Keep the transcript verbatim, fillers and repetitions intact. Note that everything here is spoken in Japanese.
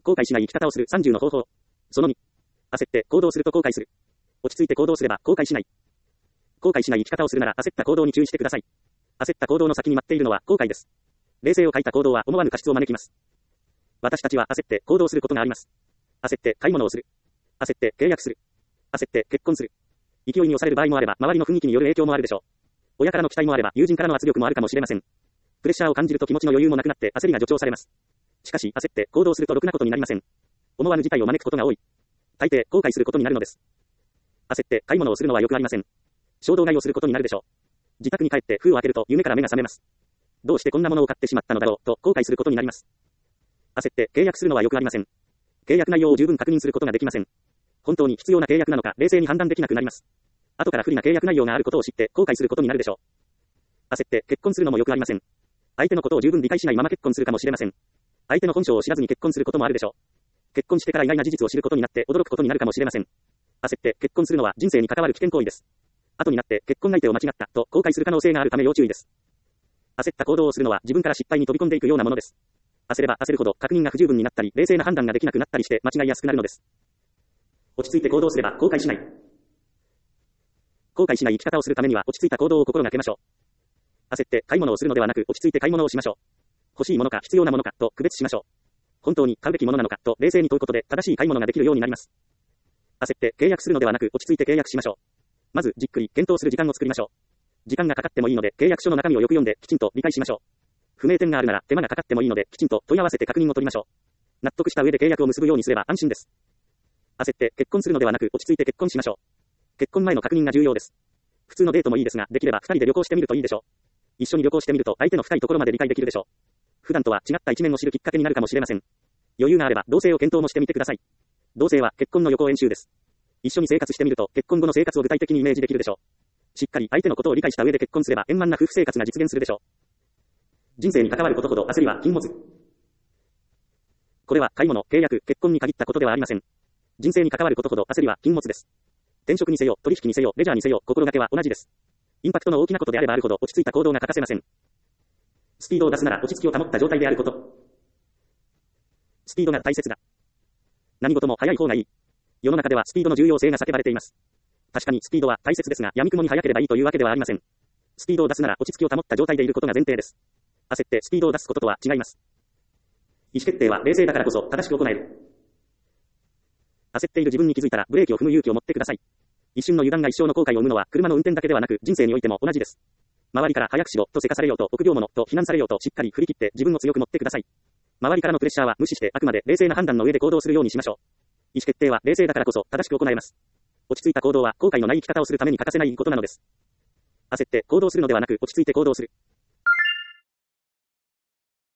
後悔しない生き方をするさんじゅうの方法。そのに。焦って行動すると後悔する。落ち着いて行動すれば後悔しない。後悔しない生き方をするなら焦った行動に注意してください。焦った行動の先に待っているのは後悔です。冷静を欠いた行動は思わぬ過失を招きます。私たちは焦って行動することがあります。焦って買い物をする。焦って契約する。焦って結婚する。勢いに押される場合もあれば、周りの雰囲気による影響もあるでしょう。親からの期待もあれば、友人からの圧力もあるかもしれません。プレッシャーを感じると気持ちの余裕もなくなって焦りが助長されます。しかし、焦って行動するとろくなことになりません。思わぬ事態を招くことが多い。大抵、後悔することになるのです。焦って買い物をするのはよくありません。衝動買いをすることになるでしょう。自宅に帰って封を開けると夢から目が覚めます。どうしてこんなものを買ってしまったのだろうと後悔することになります。焦って契約するのはよくありません。契約内容を十分確認することができません。本当に必要な契約なのか冷静に判断できなくなります。後から不利な契約内容があることを知って後悔することになるでしょう。焦って結婚するのもよくありません。相手のことを十分理解しないまま結婚するかもしれません。相手の本性を知らずに結婚することもあるでしょう。結婚してから意外な事実を知ることになって驚くことになるかもしれません。焦って結婚するのは人生に関わる危険行為です。後になって結婚相手を間違ったと後悔する可能性があるため要注意です。焦った行動をするのは自分から失敗に飛び込んでいくようなものです。焦れば焦るほど確認が不十分になったり冷静な判断ができなくなったりして間違いやすくなるのです。落ち着いて行動すれば後悔しない。後悔しない生き方をするためには落ち着いた行動を心がけましょう。焦って買い物をするのではなく落ち着いて買い物をしましょう。欲しいものか必要なものかと区別しましょう。本当に買うべきものなのかと冷静に問うことで正しい買い物ができるようになります。焦って契約するのではなく落ち着いて契約しましょう。まずじっくり検討する時間を作りましょう。時間がかかってもいいので契約書の中身をよく読んできちんと理解しましょう。不明点があるなら手間がかかってもいいのできちんと問い合わせて確認を取りましょう。納得した上で契約を結ぶようにすれば安心です。焦って結婚するのではなく落ち着いて結婚しましょう。結婚前の確認が重要です。普通のデートもいいですが、できればふたりで旅行してみるといいでしょう。一緒に旅行してみると相手の深いところまで理解できるでしょう。普段とは違った一面を知るきっかけになるかもしれません。余裕があれば同棲を検討もしてみてください。同棲は結婚の予行演習です。一緒に生活してみると結婚後の生活を具体的にイメージできるでしょう。しっかり相手のことを理解した上で結婚すれば円満な夫婦生活が実現するでしょう。人生に関わることほど焦りは禁物。これは買い物、契約、結婚に限ったことではありません。人生に関わることほど焦りは禁物です。転職にせよ、取引にせよ、レジャーにせよ、心がけは同じです。インパクトの大きなことであればあるほど落ち着いた行動が欠かせません。スピードを出すなら落ち着きを保った状態であること。スピードが大切だ。何事も速い方がいい。世の中ではスピードの重要性が叫ばれています。確かにスピードは大切ですが、闇雲に速ければいいというわけではありません。スピードを出すなら落ち着きを保った状態でいることが前提です。焦ってスピードを出すこととは違います。意思決定は冷静だからこそ正しく行える。焦っている自分に気づいたらブレーキを踏む勇気を持ってください。一瞬の油断が一生の後悔を生むのは車の運転だけではなく人生においても同じです。周りから早くしろとせかされようと臆病者と非難されようとしっかり振り切って自分を強く持ってください。周りからのプレッシャーは無視してあくまで冷静な判断の上で行動するようにしましょう。意思決定は冷静だからこそ正しく行えます。落ち着いた行動は後悔のない生き方をするために欠かせないことなのです。焦って行動するのではなく落ち着いて行動する。